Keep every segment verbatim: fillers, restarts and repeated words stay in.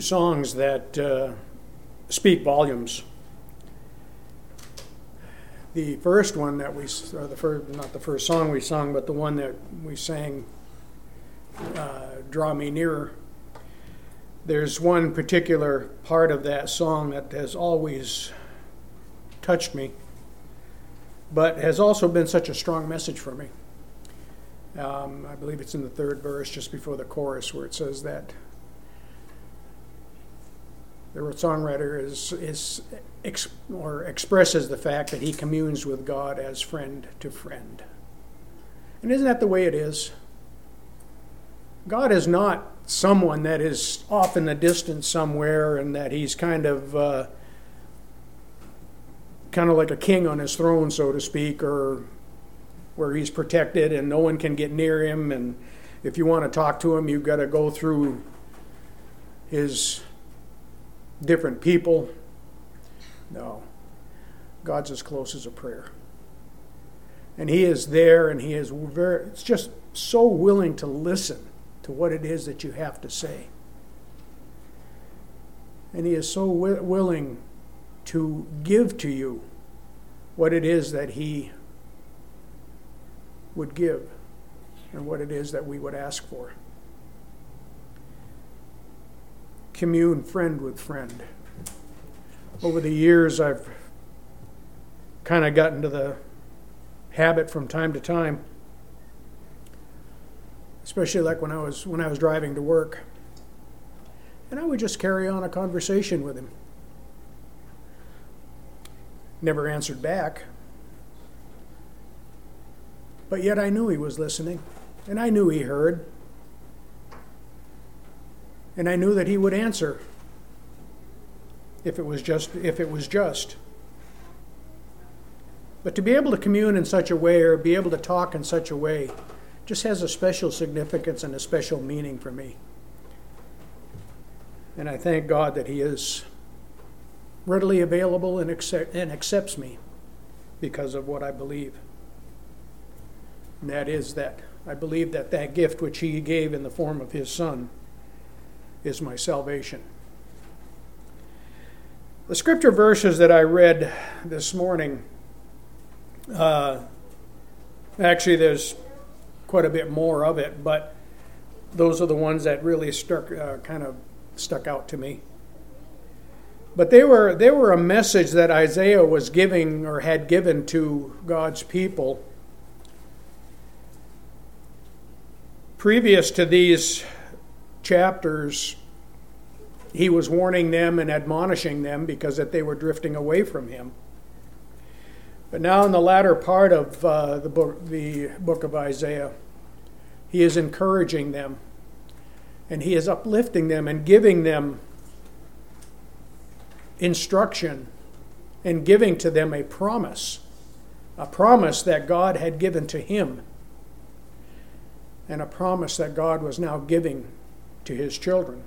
Songs that uh, speak volumes. The first one that we, or the first, not the first song we sung, but the one that we sang, uh, Draw Me Nearer. There's one particular part of that song that has always touched me, but has also been such a strong message for me. Um, I believe it's in the third verse, just before the chorus, where it says that the songwriter is is ex, or expresses the fact that he communes with God as friend to friend. And isn't that the way it is? God is not someone that is off in the distance somewhere and that he's kind of uh, kind of like a king on his throne, so to speak, or where he's protected and no one can get near him, and if you want to talk to him, you've got to go through his different people. No. God's as close as a prayer. And he is there, and he is very, it's just so willing to listen to what it is that you have to say. And he is so wi- willing to give to you what it is that he would give and what it is that we would ask for. Commune friend with friend. Over the years, I've kind of gotten to the habit from time to time, especially like when I was when I was driving to work, and I would just carry on a conversation with him. Never answered back, but yet I knew he was listening, and I knew he heard. And I knew that he would answer if it was just if it was just. But to be able to commune in such a way, or be able to talk in such a way, just has a special significance and a special meaning for me. And I thank God that he is readily available and accept, and accepts me because of what I believe. And that is that I believe that that gift which he gave in the form of his Son is my salvation. The scripture verses that I read this morning, uh, actually there's quite a bit more of it, but those are the ones that really stuck, uh, kind of stuck out to me. But they were they were a message that Isaiah was giving or had given to God's people previous to these chapters. He was warning them and admonishing them because that they were drifting away from him. But now in the latter part of uh, the book, the book of Isaiah, he is encouraging them, and he is uplifting them and giving them instruction and giving to them a promise, a promise that God had given to him, and a promise that God was now giving to his children.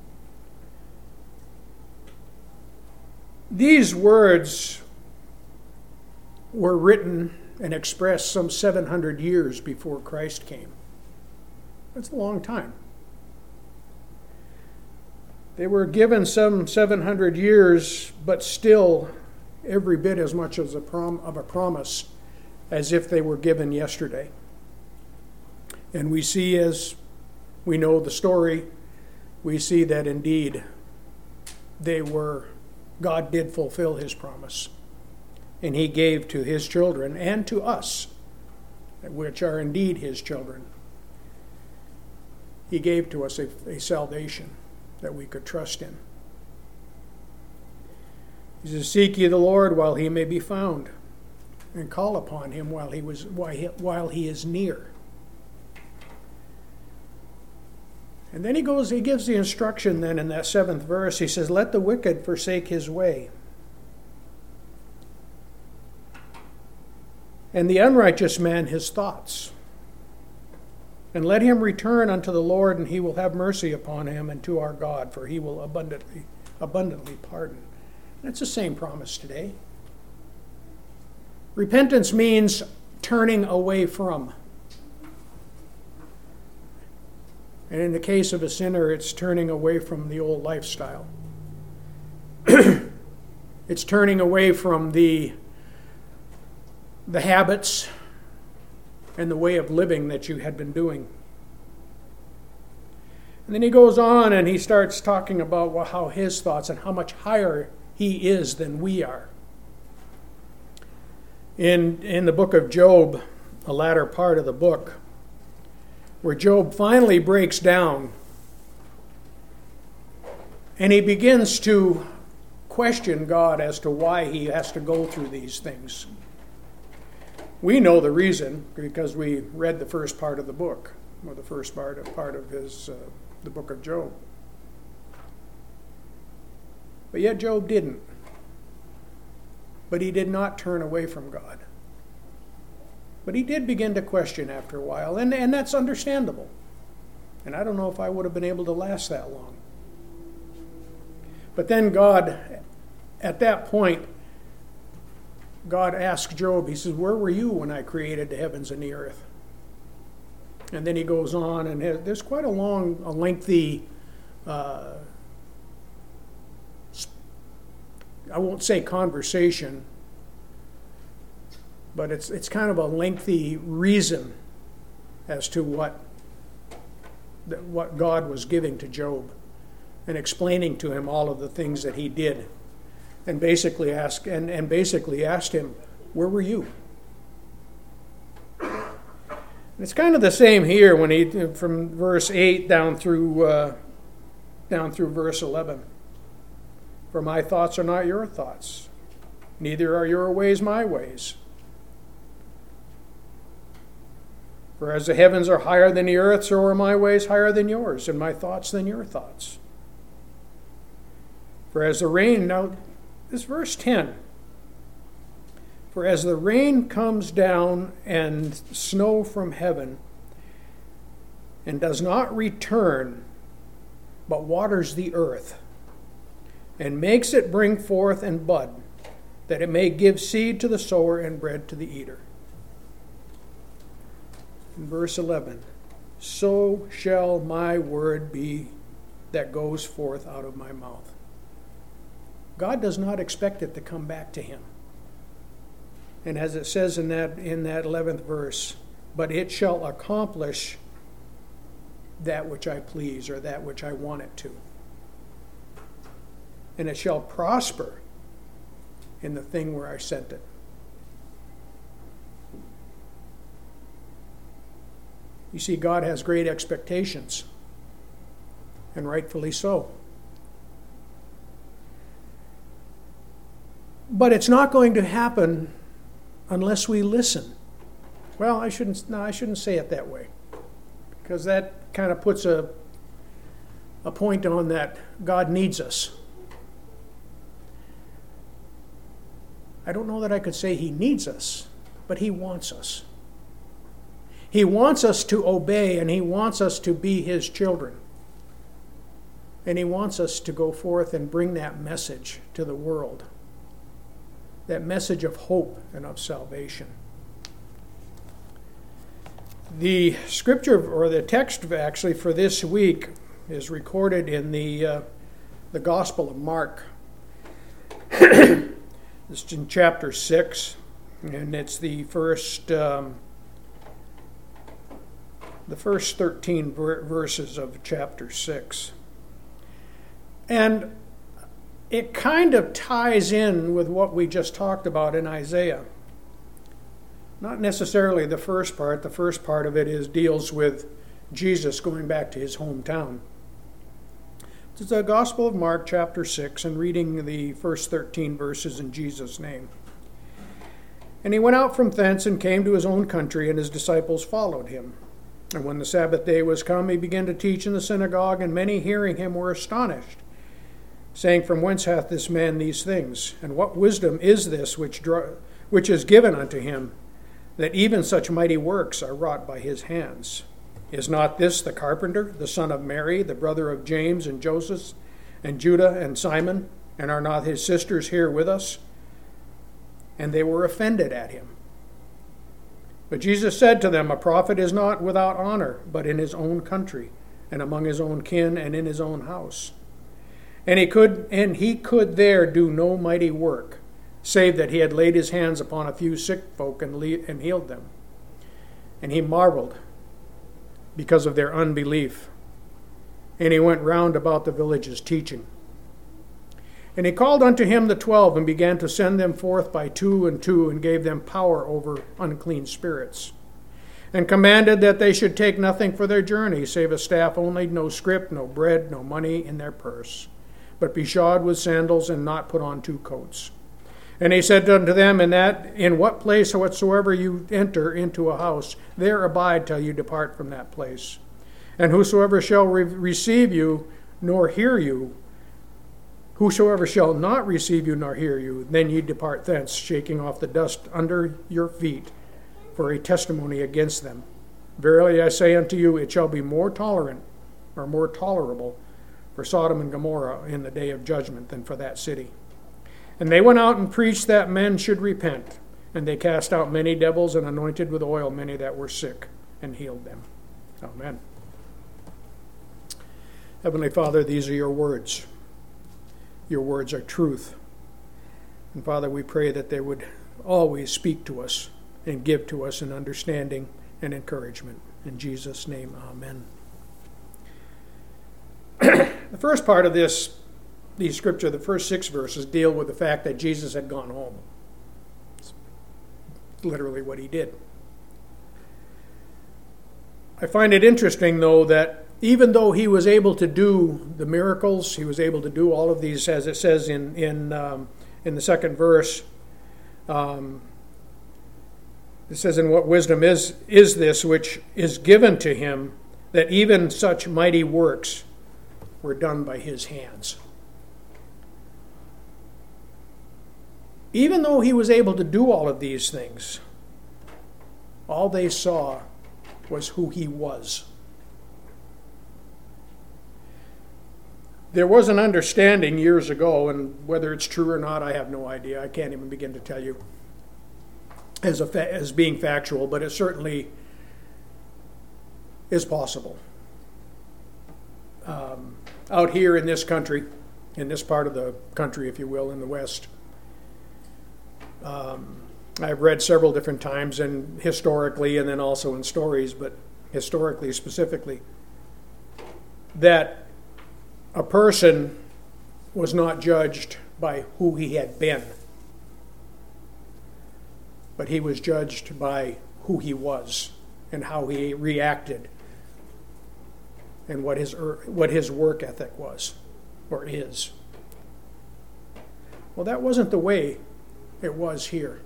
These words were written and expressed some seven hundred years before Christ came. That's a long time. They were given some seven hundred years, but still every bit as much as a prom- of a promise as if they were given yesterday. And we see, as we know the story, we see that indeed they were, God did fulfill his promise. And he gave to his children and to us, which are indeed his children, he gave to us a, a salvation that we could trust in. He says, "Seek ye the Lord while he may be found, and call upon him while he was while he, while he is near." And then he goes, he gives the instruction then in that seventh verse. He says, "Let the wicked forsake his way, and the unrighteous man his thoughts. And let him return unto the Lord, and he will have mercy upon him, and to our God, for he will abundantly, abundantly pardon." That's the same promise today. Repentance means turning away from. And in the case of a sinner, it's turning away from the old lifestyle. It's turning away from the, the habits and the way of living that you had been doing. And then he goes on and he starts talking about well, how his thoughts and how much higher he is than we are. In, in the book of Job, the latter part of the book, where Job finally breaks down and he begins to question God as to why he has to go through these things. We know the reason because we read the first part of the book, or the first part of, part of his, uh, the book of Job. But yet Job didn't. But he did not turn away from God. But he did begin to question after a while, and, and that's understandable. And I don't know if I would have been able to last that long. But then God, at that point, God asked Job, he says, where were you when I created the heavens and the earth? And then he goes on, and has, there's quite a long, a lengthy, uh, I won't say conversation, but it's it's kind of a lengthy reason as to what what God was giving to Job and explaining to him all of the things that he did, and basically ask and, and basically asked him, where were you? And it's kind of the same here when he from verse eight down through uh, down through verse eleven. For my thoughts are not your thoughts, neither are your ways my ways. For as the heavens are higher than the earth, so are my ways higher than yours, and my thoughts than your thoughts. For as the rain, now this verse ten, for as the rain comes down and snow from heaven, and does not return, but waters the earth, and makes it bring forth and bud, that it may give seed to the sower and bread to the eater. In verse eleven, so shall my word be that goes forth out of my mouth. God does not expect it to come back to him. And as it says in that in that eleventh verse, but it shall accomplish that which I please, or that which I want it to. And it shall prosper in the thing where I sent it. You see, God has great expectations, and rightfully so. But it's not going to happen unless we listen. Well, I shouldn't. No, I shouldn't say it that way, because that kind of puts a a point on that God needs us. I don't know that I could say he needs us, but he wants us. He wants us to obey, and he wants us to be his children. And he wants us to go forth and bring that message to the world. That message of hope and of salvation. The scripture, or the text actually for this week, is recorded in the, uh, the Gospel of Mark. It's in chapter six, and it's the first... Um, the first thirteen verses of chapter six. And it kind of ties in with what we just talked about in Isaiah. Not necessarily the first part. The first part of it is deals with Jesus going back to his hometown. It's the Gospel of Mark, chapter six, and reading the first thirteen verses in Jesus' name. And he went out from thence and came to his own country, and his disciples followed him. And when the Sabbath day was come, he began to teach in the synagogue, and many hearing him were astonished, saying, from whence hath this man these things? And what wisdom is this which draw, which is given unto him, that even such mighty works are wrought by his hands? Is not this the carpenter, the son of Mary, the brother of James and Joseph, and Judah and Simon? And are not his sisters here with us? And they were offended at him. But Jesus said to them, a prophet is not without honor, but in his own country, and among his own kin, and in his own house. And he could and he could there do no mighty work, save that he had laid his hands upon a few sick folk and, le- and healed them. And he marveled because of their unbelief. And he went round about the villages teaching. And he called unto him the twelve, and began to send them forth by two and two, and gave them power over unclean spirits, and commanded that they should take nothing for their journey, save a staff only, no scrip, no bread, no money in their purse, but be shod with sandals, and not put on two coats. And he said unto them, in that in what place whatsoever you enter into a house, there abide till you depart from that place. And whosoever shall re- receive you, nor hear you, whosoever shall not receive you nor hear you, then ye depart thence, shaking off the dust under your feet, for a testimony against them. Verily I say unto you, it shall be more tolerant, or more tolerable, for Sodom and Gomorrah in the day of judgment than for that city. And they went out and preached that men should repent. And they cast out many devils, and anointed with oil many that were sick, and healed them. Amen. Heavenly Father, these are your words. Your words are truth. And Father, we pray that they would always speak to us and give to us an understanding and encouragement. In Jesus' name, amen. The first part of this, these scripture, the first six verses, deal with the fact that Jesus had gone home. It's literally what he did. I find it interesting, though, that even though he was able to do the miracles, he was able to do all of these, as it says in in um, in the second verse. Um, it says, "In what wisdom is is this which is given to him, that even such mighty works were done by his hands?" Even though he was able to do all of these things, all they saw was who he was. There was an understanding years ago, and whether it's true or not, I have no idea. I can't even begin to tell you as a fa- as being factual, but it certainly is possible. Um, out here in this country, in this part of the country, if you will, in the West, um, I've read several different times, and historically, and then also in stories, but historically specifically, that a person was not judged by who he had been, but he was judged by who he was and how he reacted and what his what his work ethic was or is. Well, that wasn't the way it was here.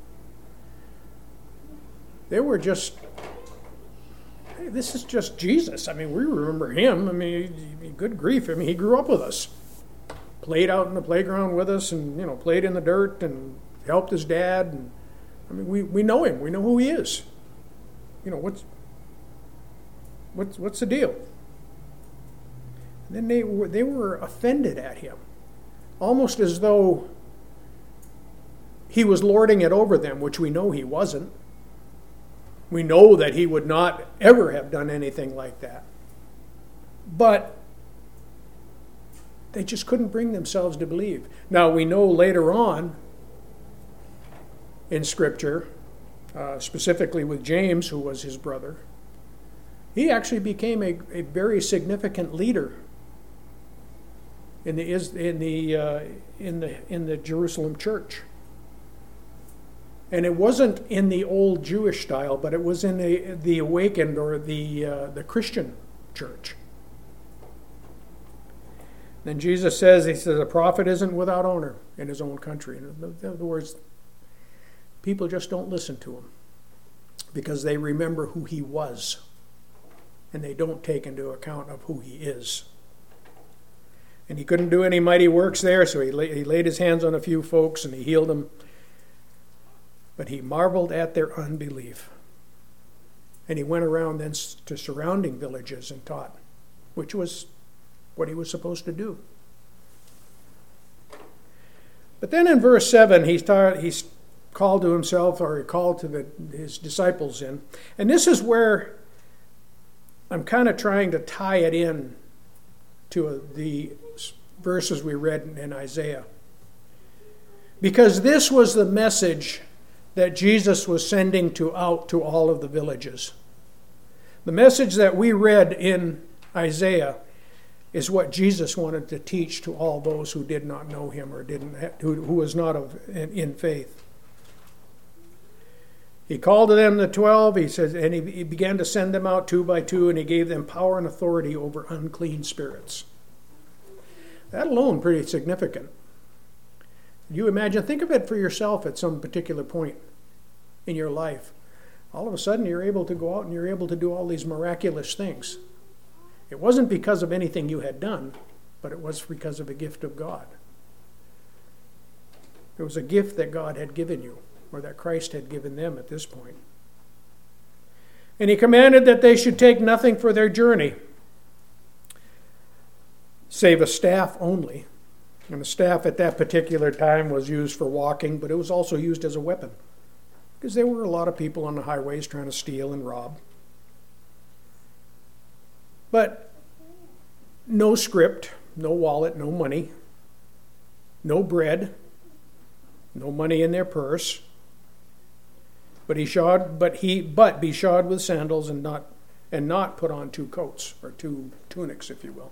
They were just, hey, this is just Jesus. I mean, we remember him. I mean, good grief. I mean, he grew up with us. Played out in the playground with us and, you know, played in the dirt and helped his dad. And I mean, we, we know him. We know who he is. You know, what's what's what's the deal? And then they were, they were offended at him, almost as though he was lording it over them, which we know he wasn't. We know that he would not ever have done anything like that. But they just couldn't bring themselves to believe. Now, we know later on in Scripture, uh, specifically with James, who was his brother, he actually became a, a very significant leader in the in the uh, in the in the Jerusalem church. And it wasn't in the old Jewish style, but it was in the, the awakened or the uh, the Christian church. Then Jesus says, he says, a prophet isn't without honor in his own country. In other words, people just don't listen to him because they remember who he was, and they don't take into account of who he is. And he couldn't do any mighty works there, so he, lay, he laid his hands on a few folks and he healed them. But he marveled at their unbelief. And he went around then to surrounding villages and taught, which was what he was supposed to do. But then in verse seven, he started, he's called to himself, or he called to the, his disciples in. And this is where I'm kind of trying to tie it in to the verses we read in Isaiah. Because this was the message that Jesus was sending to out to all of the villages. The message that we read in Isaiah is what Jesus wanted to teach to all those who did not know him or didn't who, who was not of in faith. He called to them the twelve, he says, and he, he began to send them out two by two, and he gave them power and authority over unclean spirits. That alone pretty significant. You imagine, think of it for yourself at some particular point in your life. All of a sudden you're able to go out and you're able to do all these miraculous things. It wasn't because of anything you had done, but it was because of a gift of God. It was a gift that God had given you, or that Christ had given them at this point. And he commanded that they should take nothing for their journey, save a staff only. And the staff at that particular time was used for walking, but it was also used as a weapon, because there were a lot of people on the highways trying to steal and rob. But no script, no wallet, no money, no bread, no money in their purse. But he shod, but he, but be shod with sandals and not, and not put on two coats or two tunics, if you will.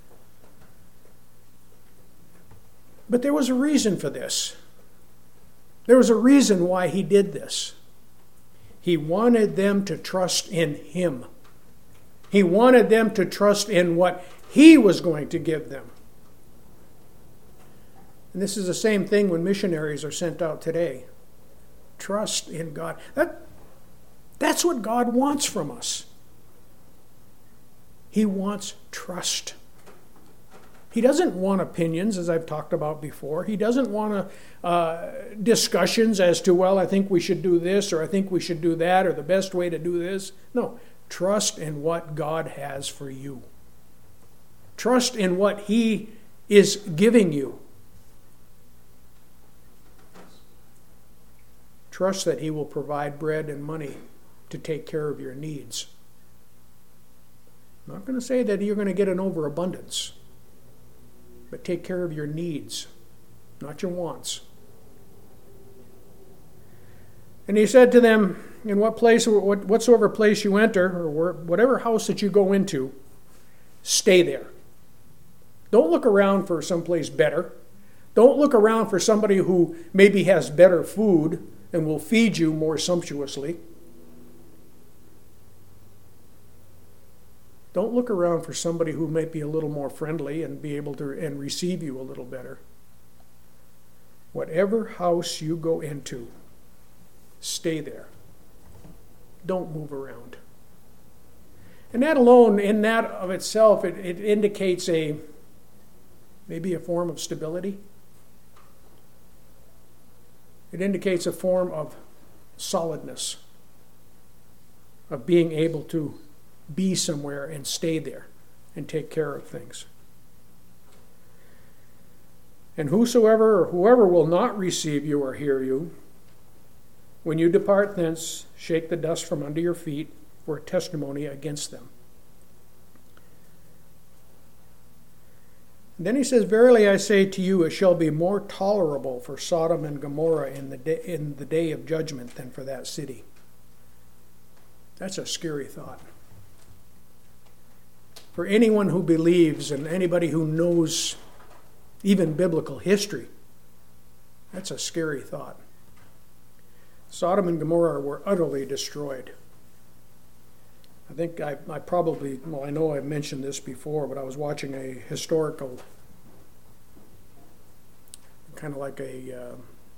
But there was a reason for this. There was a reason why he did this. He wanted them to trust in him. He wanted them to trust in what he was going to give them. And this is the same thing when missionaries are sent out today. Trust in God. That, that's what God wants from us. He wants trust. He doesn't want opinions, as I've talked about before. He doesn't want uh, discussions as to, well, I think we should do this, or I think we should do that, or the best way to do this. No, trust in what God has for you. Trust in what he is giving you. Trust that he will provide bread and money to take care of your needs. I'm not going to say that you're going to get an overabundance, but take care of your needs, not your wants. And he said to them, in what place, whatsoever place you enter, or whatever house that you go into, stay there. Don't look around for someplace better. Don't look around for somebody who maybe has better food and will feed you more sumptuously. Don't look around for somebody who might be a little more friendly and be able to and receive you a little better. Whatever house you go into, stay there. Don't move around. And that alone, in that of itself, it, it indicates a maybe a form of stability. It indicates a form of solidness, of being able to be somewhere and stay there and take care of things. And whosoever or whoever will not receive you or hear you, when you depart thence, shake the dust from under your feet for a testimony against them. And then he says, verily I say to you, it shall be more tolerable for Sodom and Gomorrah in the day, in the day of judgment than for that city. That's a scary thought. For anyone who believes and anybody who knows even biblical history, that's a scary thought. Sodom and Gomorrah were utterly destroyed. I think I, I probably, well, I know I've mentioned this before, but I was watching a historical, kind of like a, uh,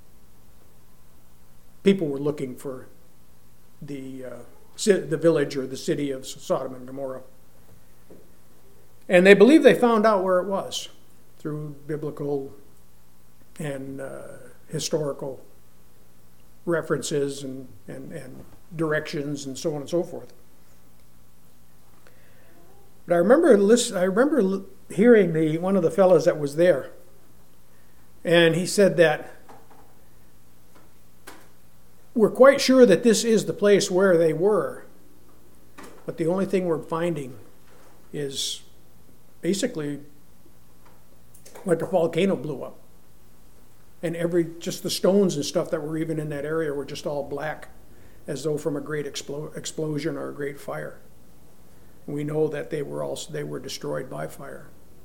people were looking for the, uh, the village or the city of Sodom and Gomorrah. And they believe they found out where it was through biblical and uh, historical references and, and, and directions and so on and so forth. But I remember listen, I remember hearing the one of the fellows that was there, and he said that we're quite sure that this is the place where they were, But the only thing we're finding is basically like a volcano blew up. And every, just the stones and stuff that were even in that area were just all black, as though from a great explo- explosion or a great fire. And we know that they were also, they were destroyed by fire.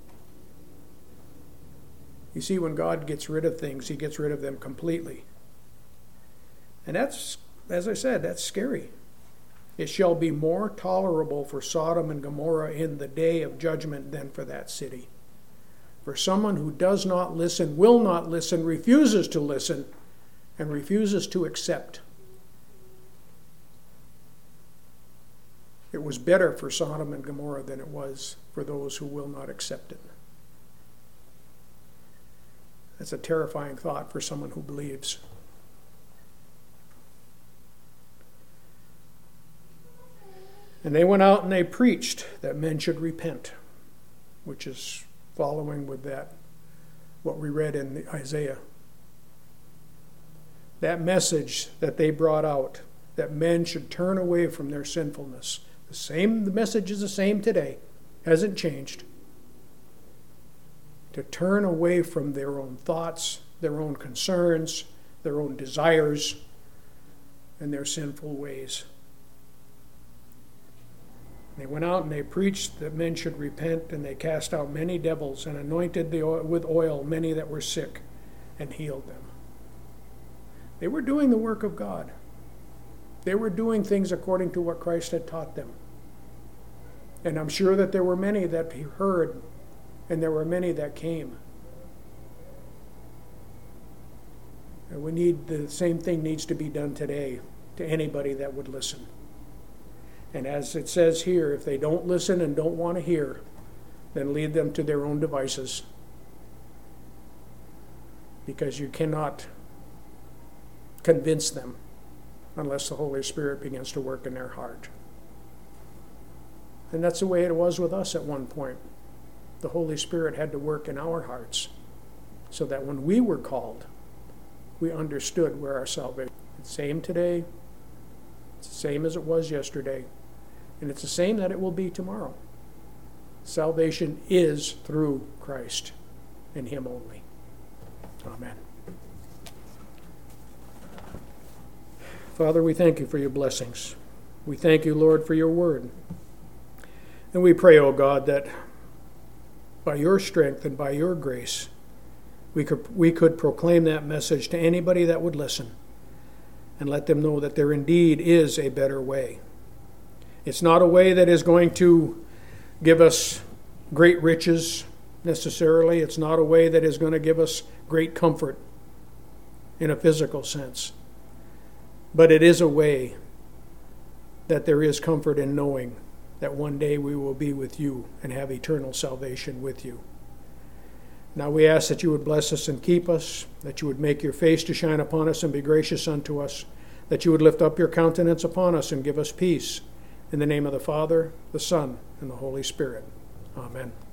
You see, when God gets rid of things, he gets rid of them completely. And that's, as I said, that's scary. It shall be more tolerable for Sodom and Gomorrah in the day of judgment than for that city. For someone who does not listen, will not listen, refuses to listen, and refuses to accept. It was better for Sodom and Gomorrah than it was for those who will not accept it. That's a terrifying thought for someone who believes. And they went out and they preached that men should repent, which is following with that, what we read in the Isaiah. That message that they brought out, that men should turn away from their sinfulness. The same, the message is the same today, hasn't changed. To turn away from their own thoughts, their own concerns, their own desires, and their sinful ways. They went out and they preached that men should repent, and they cast out many devils and anointed the oil, with oil many that were sick and healed them. They were doing the work of God. They were doing things according to what Christ had taught them. And I'm sure that there were many that heard, and there were many that came. And we need, the same thing needs to be done today to anybody that would listen. And as it says here, if they don't listen and don't want to hear, then lead them to their own devices. Because you cannot convince them unless the Holy Spirit begins to work in their heart. And that's the way it was with us at one point. The Holy Spirit had to work in our hearts so that when we were called, we understood where our salvation was. It's the same today. It's the same as it was yesterday. And it's the same that it will be tomorrow. Salvation is through Christ and him only. Amen. Father, we thank you for your blessings. We thank you, Lord, for your word. And we pray, O God, that by your strength and by your grace, we could, we could proclaim that message to anybody that would listen and let them know that there indeed is a better way. It's not a way that is going to give us great riches necessarily. It's not a way that is going to give us great comfort in a physical sense. But it is a way that there is comfort in knowing that one day we will be with you and have eternal salvation with you. Now we ask that you would bless us and keep us, that you would make your face to shine upon us and be gracious unto us, that you would lift up your countenance upon us and give us peace. In the name of the Father, the Son, and the Holy Spirit. Amen.